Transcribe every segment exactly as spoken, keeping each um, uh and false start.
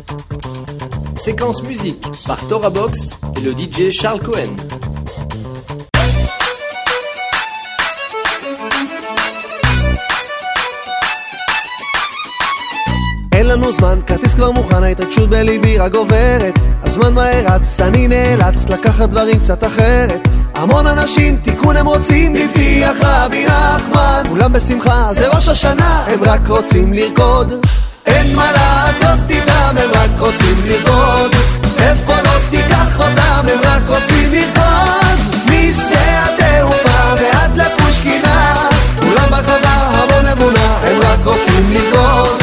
Séquence musique par Tora Box et le D J Charles Cohen. אין לנו זמן, כרטיס כבר מוכן, ההתרגשות בליבי רק גוברת. הזמן מהר רץ, אני נאלץ לקחת דברים קצת אחרת. המון אנשים תיקון הם רוצים, הבטיח רבי נחמן, כולם בשמחה, זה ראש השנה, הם רק רוצים לרקוד. אין מה לעשות איתם, הם רק רוצים לרקוד. איפה לא תיקח אותם, הם רק רוצים לרקוד. משדה התעופה ועד לפושקינה, כולם בחווה המון אמונה, הם רק רוצים לרקוד.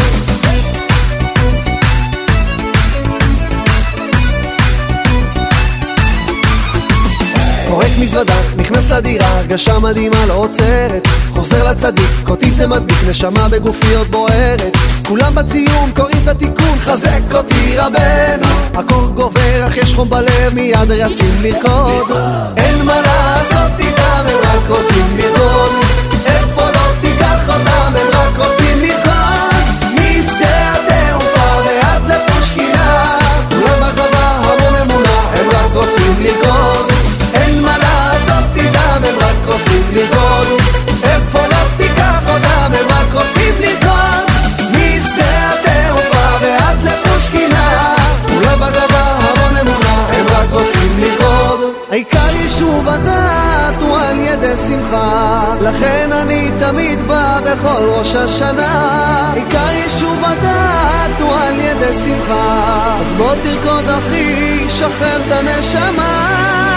פורק מזוודה, נכנס לדירה, הרגשה מדהימה לא עוצרת. חוזר לצדיק, אותי זה מדביק, נשמה בגופיות בוערת. כולם בציון, קוראים את התיקון, חזק אותי רבנו. הקור גובר, אך יש חום בלב, מיד רצים לרקוד. אין מה לעשות איתם, הם רק רוצים לרקוד. איפה לא תיקח אותם, הם רק רוצים לרקוד. משדה התעופה ועד לפושקינה, כולם בחווה המון אמונה, הם רק רוצים לרקוד. אין מה לעשות איתם, הם רק רוצים לרקוד. איפה לא תיקח אותם, הם רק רוצים לרקוד. משדה התעופה ועד לפושקינה, כולם בחווה המון אמונה, הם רק רוצים לרקוד. העיקר יישוב הדעת הוא על ידי שמחה, לכן אני תמיד בא בכל ראש השנה. העיקר יישוב הדעת הוא על ידי שמחה, אז בוא תרקוד אחי, שחרר את הנשמה.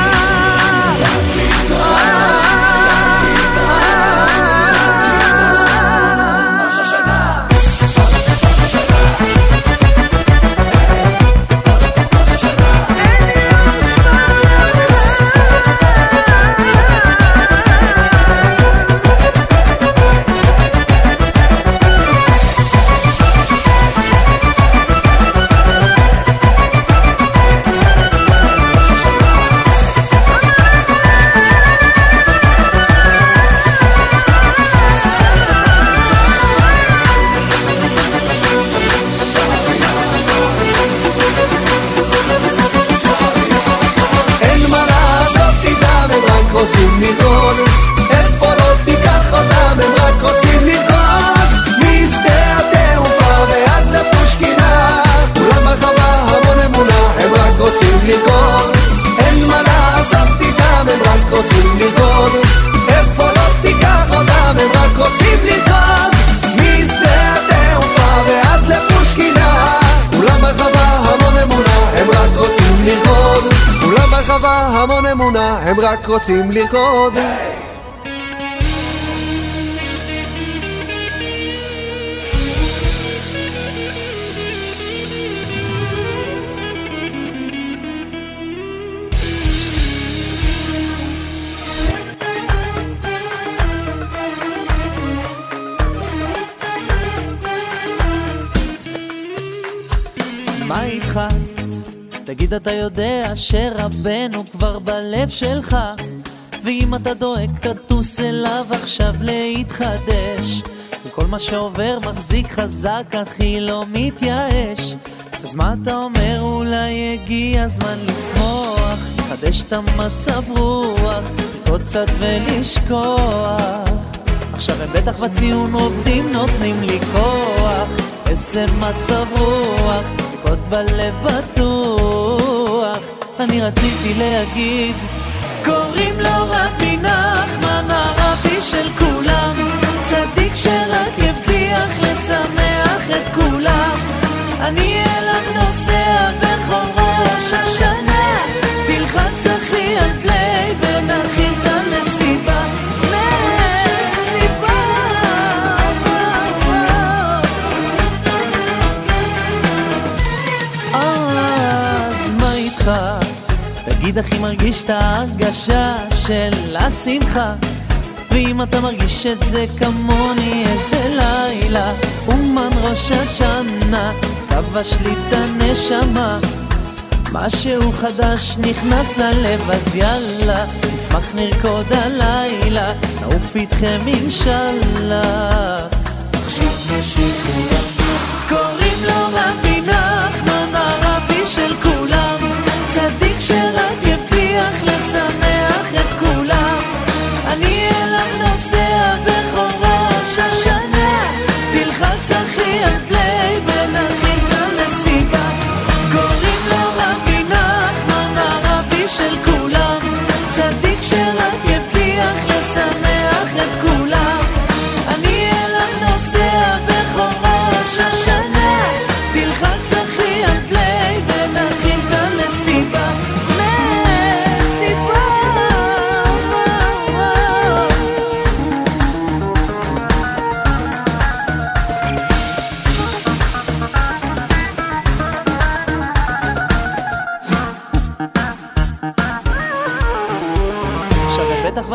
רוצים לרקוד, איפה לא תיקח אותם, הם רק רוצים לרקוד. משדה התעופה ועד לפושקינה, כולם בחווה המון אמונה, הם רק רוצים לרקוד. אין מה לעשות איתם, הם רק רוצים לרקוד. איפה לא תיקח אותם, הם רק רוצים לרקוד. משדה התעופה ועד לפושקינה, כולם בחווה המון אמונה, הם רק רוצים לרקוד. כולם בחווה המון אמונה, הם רק רוצים לרקוד. מה איתך? תגיד, אתה יודע שרבנו כבר בלב שלך, ואם אתה דואג תטוס אליו עכשיו להתחדש. וכל מה שעובר מחזיק חזק, אחי לא מתייאש. אז מה אתה אומר? אולי הגיע הזמן לשמוח, לחדש את המצב רוח, עוד קצת ולשכוח. עכשיו הם בטח בציון עובדים, נותנים לי כוח. איזה מצב רוח, עוד בלב בטוח. אני רציתי להגיד, קוראים לו רבי נחמן, הרבי של כולם, צדיק שרק הבטיח לשמח את כולם. אני אליו נוסע בכל ראש השנה, תלחץ אחי על פליי ונתחיל את המסיבה. תגיד, הכי מרגיש את ההרגשה של השמחה, ואם אתה מרגיש את זה כמוני, איזה לילה אומן ראש השנה כבש לי את הנשמה. משהו חדש נכנס ללב, אז יאללה נשמח נרקוד הלילה, נעוף איתכם אינשאללה. עכשיו נשיקו קוראים לו רבי נחמן,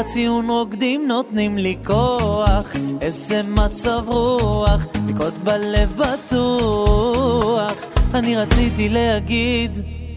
הציון רוקדים נותנים לי כוח, איזה מצב רוח, ביקות בלב בטוח. אני רציתי להגיד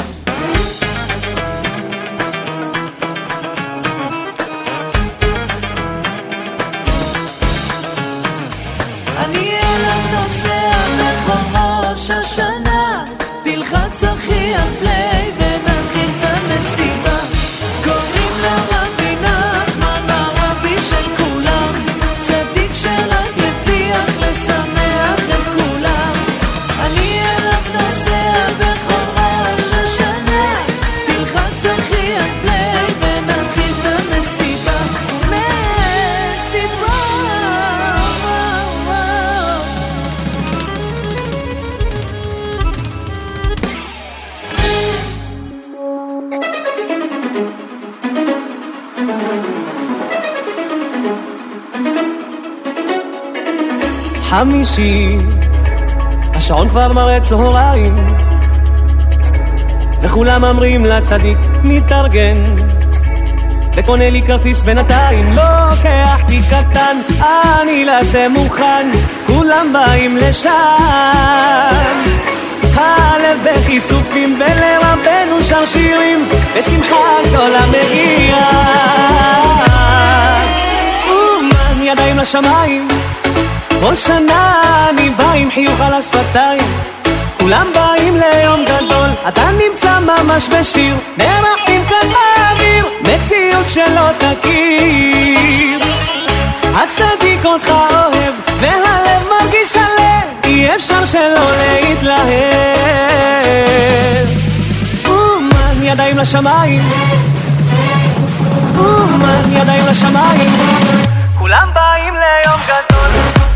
אני אליו נוסע בחומוש השנה, תלחץ אחי על פליי ונתחיל את המסיבה. קוראים לה רבי נחמן, הרבי של כולם, צדיק שרק הבטיח לשמח את כולם. אני אליו נוסע בחומוש השנה, תלחץ אחי על פליי ונתחיל את המסיבה. מסיבה חמישי, השעון כבר מראה צהריים, וכולם אמרים לצדיק מתארגן, וקונה לי כרטיס בינתיים, לוקח לי קטן, אני לזה מוכן, כולם באים לשם. הלב בחיסופים ולרבנו שר שירים, בשמחה גדולה מגיעה. אומן ידיים לשמיים, כל שנה אני בא עם חיוך על השפתיים, כולם באים ליום גדול, אתה נמצא ממש בשיר, נרחים כאן באוויר, מציאות שלא תכיר. הצדיק אותך אוהב, והלב מרגיש הלב, אי אפשר שלא להתלהב. אומן ידיים לשמיים, אומן ידיים לשמיים, כולם באים ליום גדול.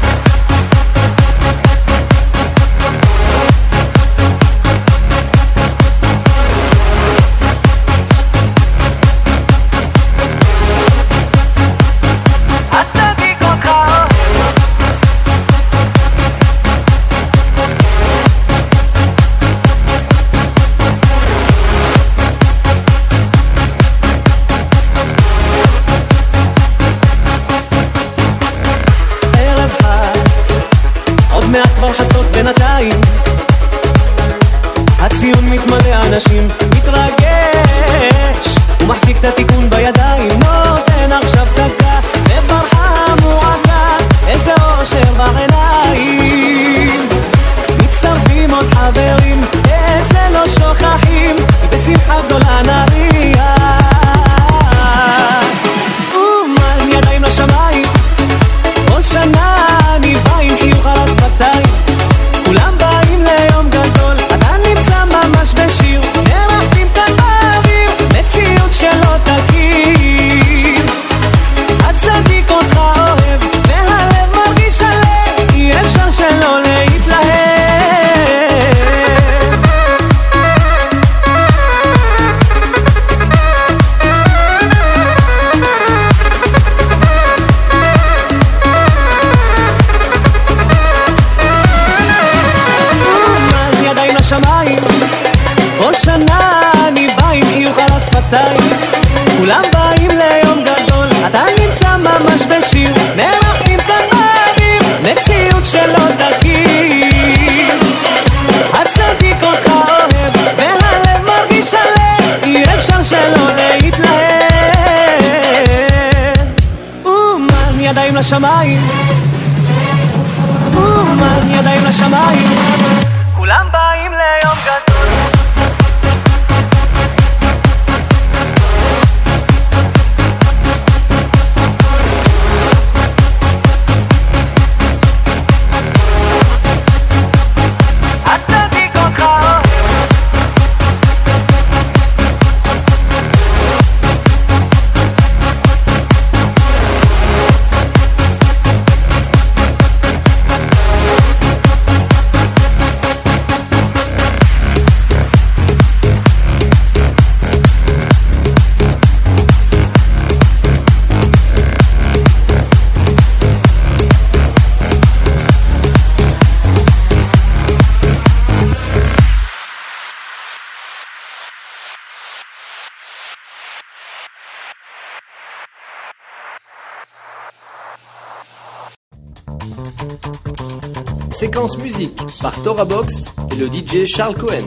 בינתיים הציון מתמלא אנשים, מתרגש ומחזיק את התיקון בידיים, נותן עכשיו צדקה וברכה מועקה, איזה אושר בעיניים. מצטרפים עוד חברים, את זה לא שוכחים, ובשמחה גדולה נריע. אומן ידיים לשמיים, כל שנה אני בא עם חיוך על השפתיים, כולם באים ליום גדול, אתה נמצא ממש בשיר, נרחים כאן באוויר, מציאות שלא תכיר. הצדיק אותך אוהב, והלב מרגיש הלב, אי אפשר שלא להתלהב. כל שנה אני בא עם חיוך על השפתיים, כולם באים ליום גדול, אתה נמצא ממש בשיר, נרחים כאן באוויר, מציאות שלא תכיר. הצדיק אותך אוהב, והלב מרגיש הלב, אי אפשר שלא להתלהב. אומן ידיים לשמיים, אומן ידיים לשמיים, כולם באים ליום גדול. séquence musique par Torah Box et le D J Charles Cohen.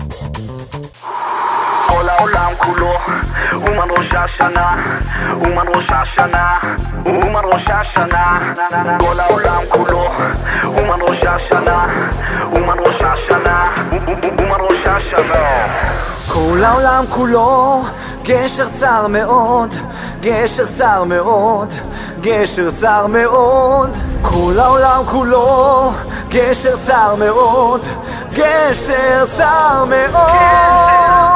כל העולם כולו, אומן ראש השנה, אומן ראש השנה, אומן ראש השנה. כל העולם כולו, אומן ראש השנה, אומן ראש השנה, אומן ראש השנה. כל העולם כולו, גשר צר מאוד, גשר צר מאוד, גשר צר מאוד. כל העולם כולו, גשר צר מאוד, גשר צר מאוד.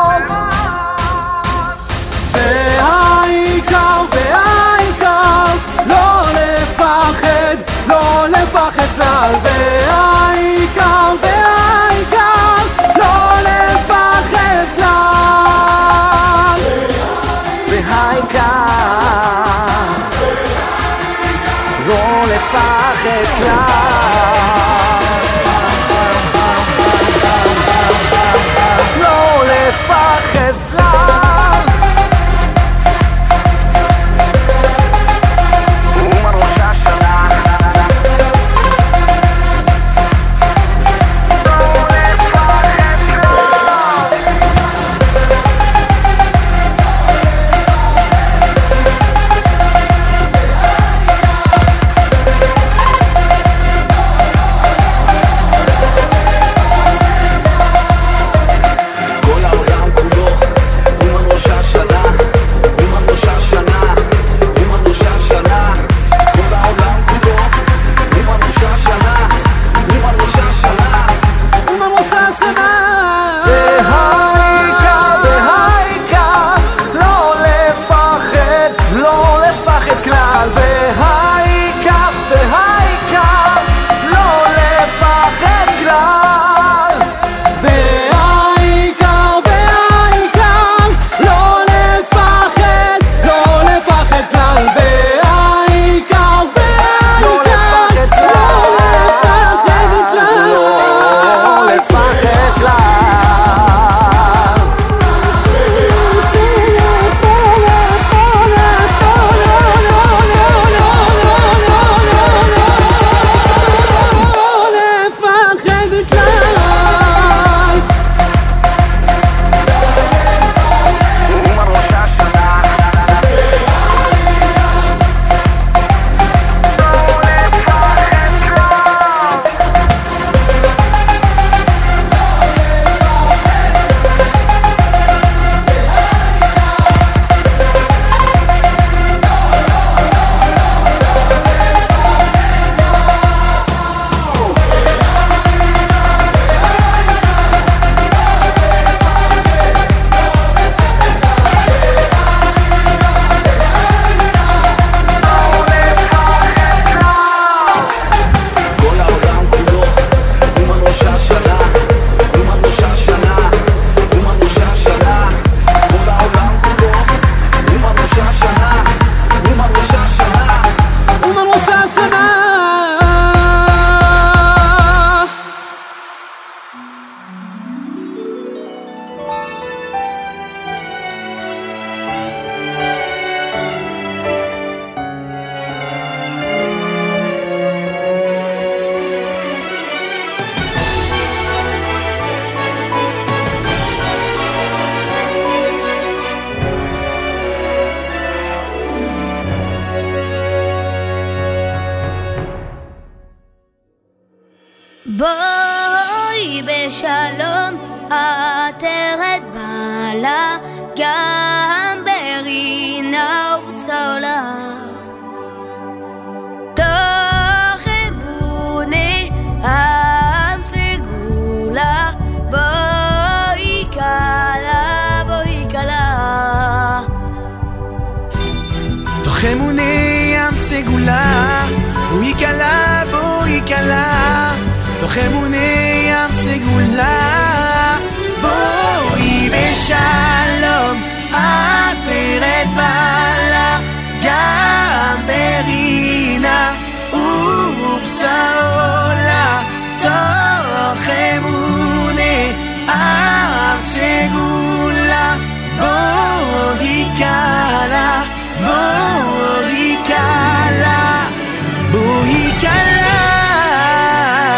והעיקר, והעיקר, לא לפחד, לא לפחד כלל. והעיקר, והעיקר, לא לפחד כלל. והעיקר, לא לפחד כלל. לא לפחד כלל. בואי בשלום, עטרת בעלה, גם ברינה ובצולה. תחבוני המסגולה, בואי קלה, בואי קלה. תחמוני המסגולה, בואי קלה, בואי קלה. תחמוני המסגולה, בואי בשלום, עטרת בעלה, גם ברינה ובצולה. תחמוני המסגולה, בואי קלה, בואי קלה, בואי קלה.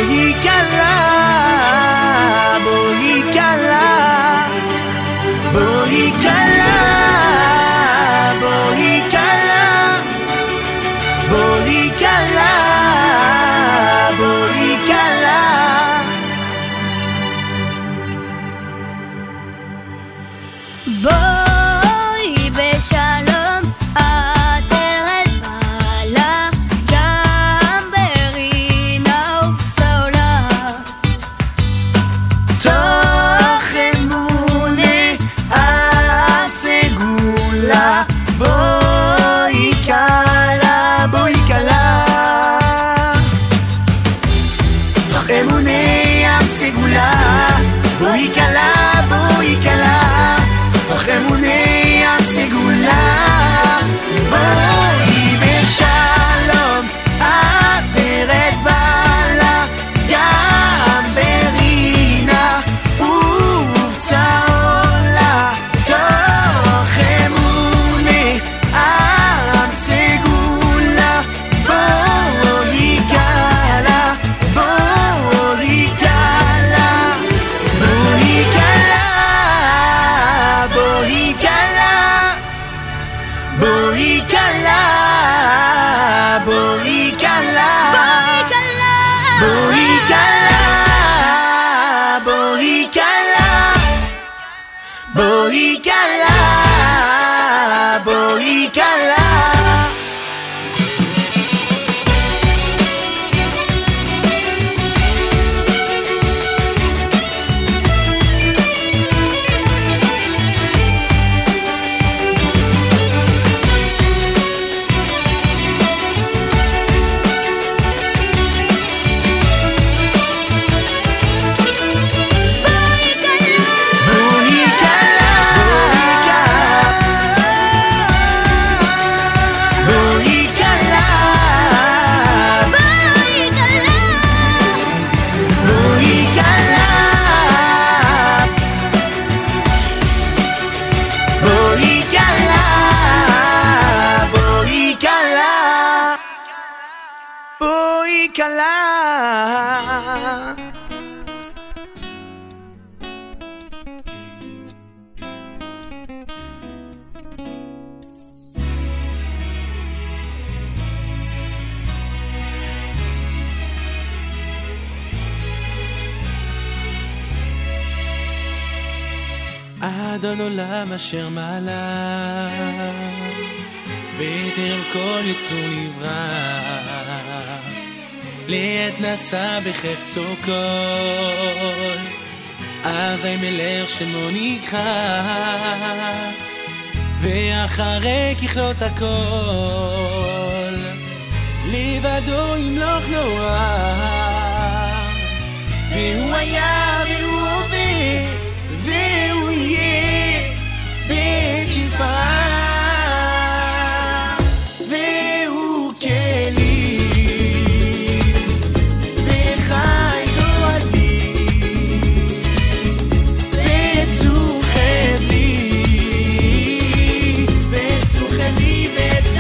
בואי קלה, בואי קלה, בואי קלה, בואי קלה, בואי קלה, בואי קלה. בואי בשלום, עטרת בעלה, גם ברינה ובצהולה. תוך אמונה אף סגולה, בואי קלה, בואי קלה. תוך אמונה אף סגולה, בואי קלה, בואי קלה. תוך אמוני ים סגולה, בואי בשלום, עטרת בעלה, גם ברינה ובצהולה. תוך אמוני ים סגולה, בואי קלה, בואי קלה, בואי קלה, בואי קלה, בואי קלה, בואי קלה, בואי קלה, בואי קלה, בואי קלה, בואי קלה. אדון עולם אשר מעלה, בטרם כל יצור נברא, לעת נשא בחפצו כל, אזי מלך שמו נקרא, ואחרי ככלות הכל, לבדו ימלוך נורא. והוא היה והוא הווה והוא יהיה בית שפעה, והוא כלי וחי גורלי וצוחב לי וצוחב לי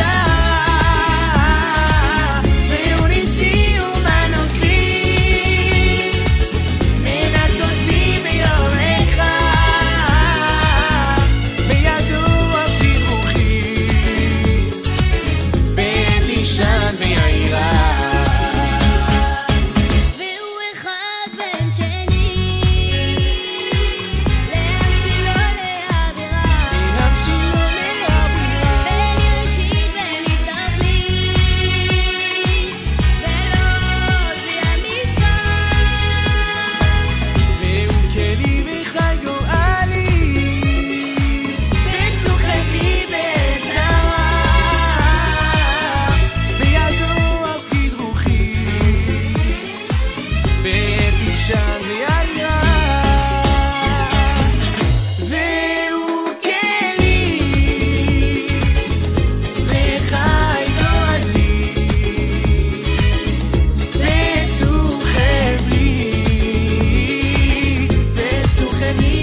בצער, והוא ניסי ומנוס לי מנת כוסי ביום אחד, בידו עבדי רוחי בית נשען ויעירה. והוא אחד בן שני להמשיל לו להבירה, להמשיל לו להבירה, בין ראשית ונתכלית ולא בלי המצווה, והוא כלי וחי גורלי וצוחב לי בצער, בידו עבדי רוחי בעת נשען ויעירה. והוא כלי וחי גורלי וצוחב לי וצוחב לי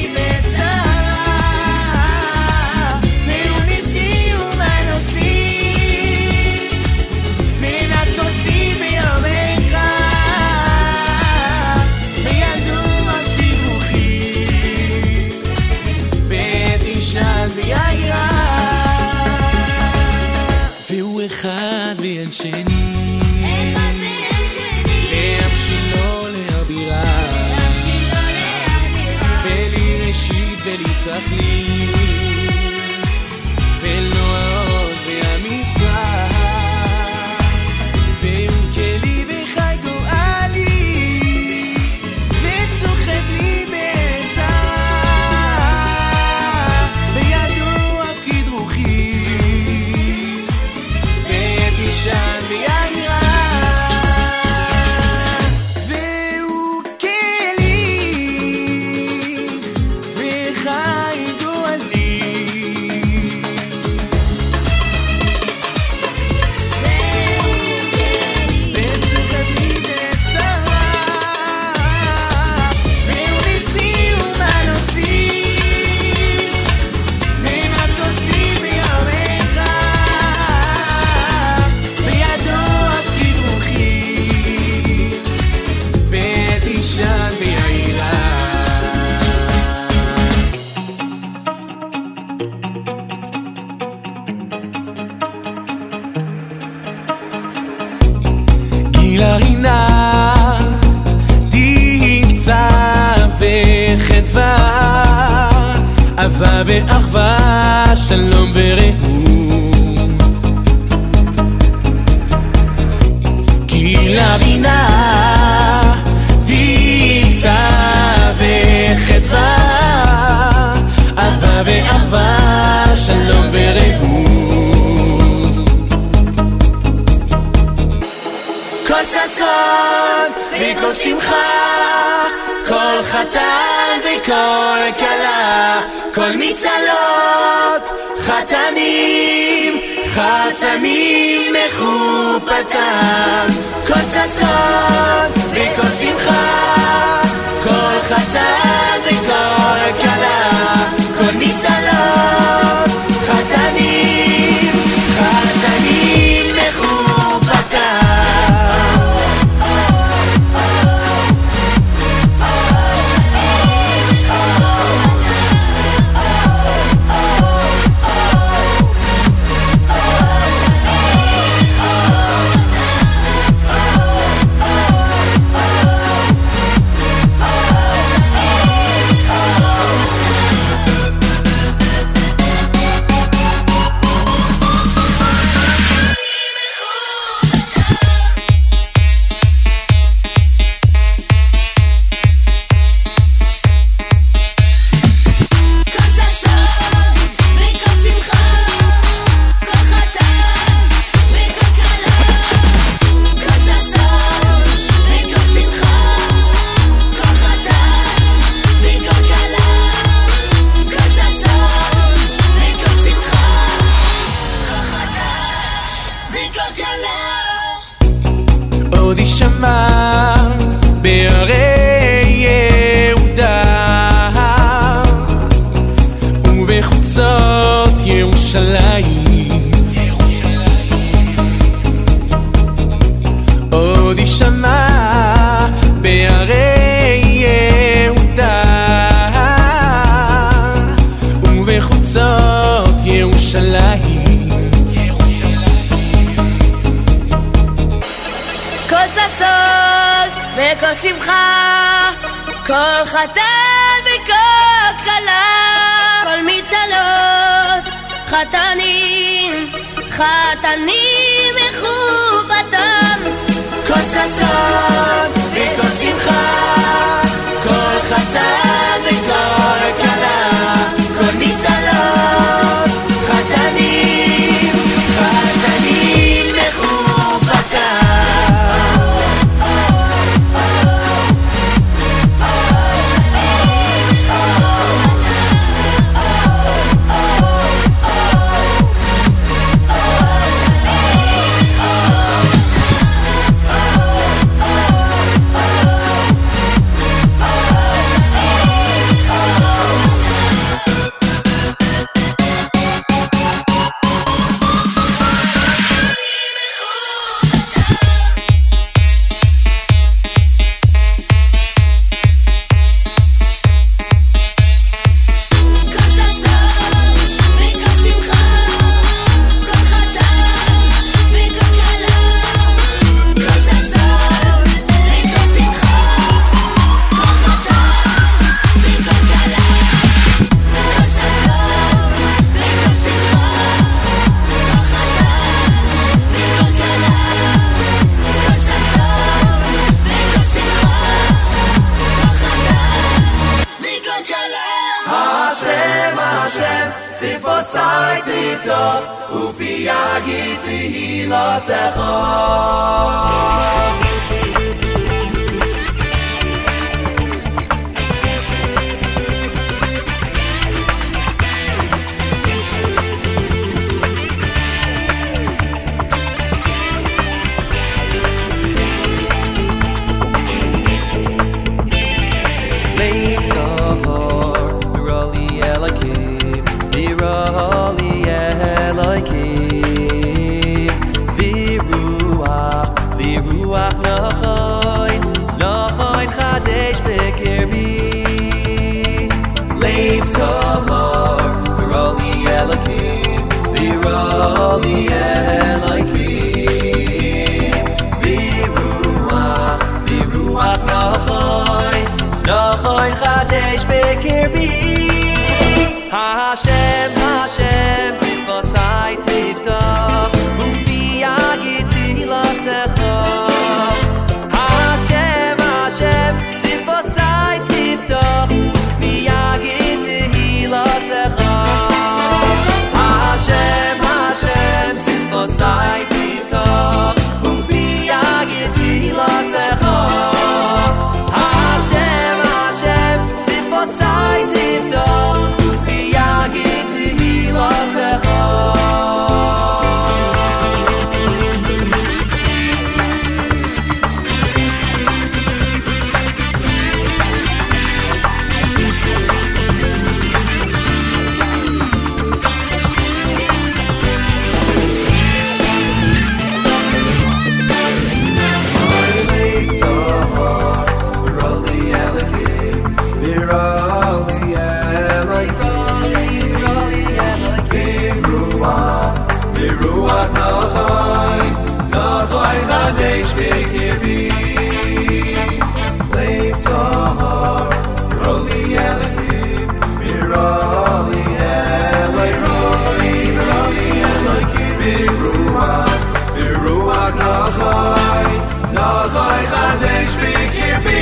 בצער, והוא ניסי ומנוס לי מנת כוסי ביום אחד, תחליט ולא העוז והמשרה והוא כלי וחי גואלי וצוחק לי בצער בידו הפקיד רוחי בעת נשען ויעירה והוא כלי וחי גואלי וצוחק לי בצער והוא ניסי ומנוסתי בין הכוסים ויומך בידו הפקיד רוחי בעת נשען ויעירה גילה רינה דיצה וחדווה אהבה ואחווה שלום ורעות גילה רינה דיצה וחדווה אהבה ואחווה שלום ורעות כל ששון וכל שמחה כל חתן וכל כלה כל מצלות חתנים חתנים מחופתם כל ששון וכל שמחה כל חתן וכל כלה כל מצלות חתנים חתנים מחופתם עוד יישמע בערי יהודה ובחוצות ירושלים עוד יישמע בערי יהודה ובחוצות ירושלים כל ששון וכל שמחה כל חתן וכל כלה כל מצלות חתנים חתנים מחופתם כל ששון וכל שמחה כל חתן וכל כלה כל מצלות חתנים חתנים מחופתם תפתח ופי יגיד תהילה זכר Hashem, Hashem, sifosai tiftach ufi yagid tihila sechach Hashem, Hashem, sifosai tiftach ufi yagid tihila sechach Hashem, Hashem, sifosai tiftach ufi yagid tihila sechach Hashem, Hashem, sifosai tiftach Ruach Nachai, Nachai Chadesh B'Kirbi Lev Tahar, Roli Elohim Miroli Elohim Roli Elohim V'Ruach, V'Ruach Nachai, Nachai Chadesh B'Kirbi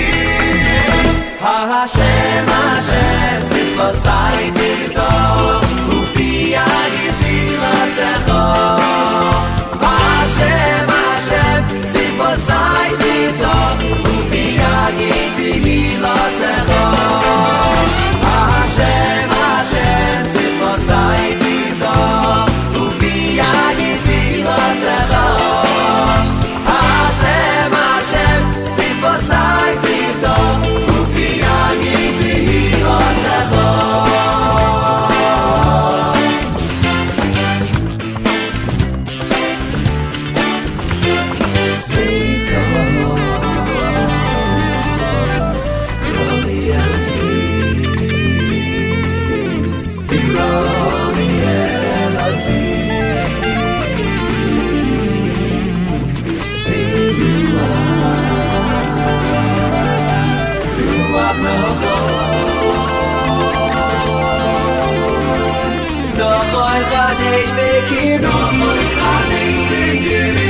Hashem, Hashem, Sifosai Tiftach Ufi Yagid Tihila Sechach Hashem, Hashem, Sifosai Tiftach Ufi Yagid Tihila Sechach Hashem, Hashem, Sifosai Tiftach Ufi Yagid Tihila Sechach Hashem, Hashem, Sifosai Tiftach Ufi Yagid Tihila Sechach Chadesh B'Kirbi Chadesh B'Kirbi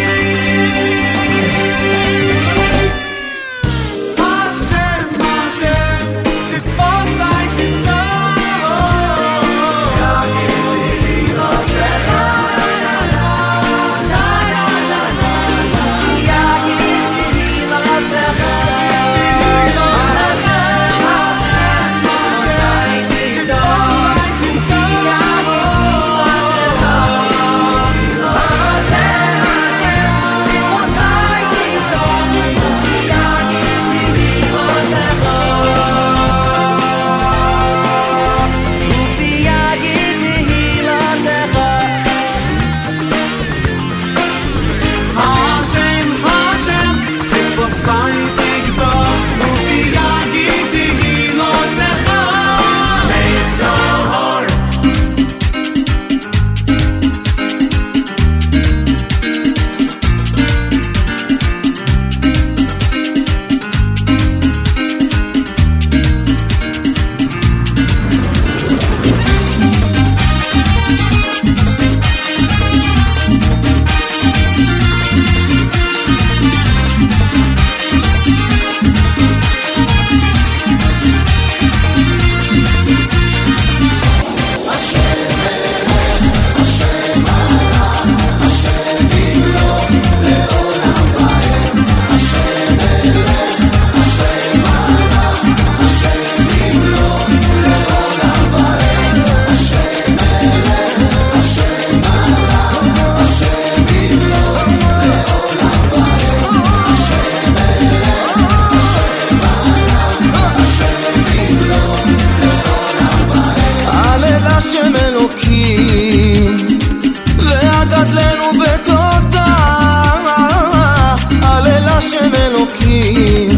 Hashem, Hashem, Sifosai Tiftach Yagid Tihila Sechach Yagid Tihila Sechach Hashem, אלוקים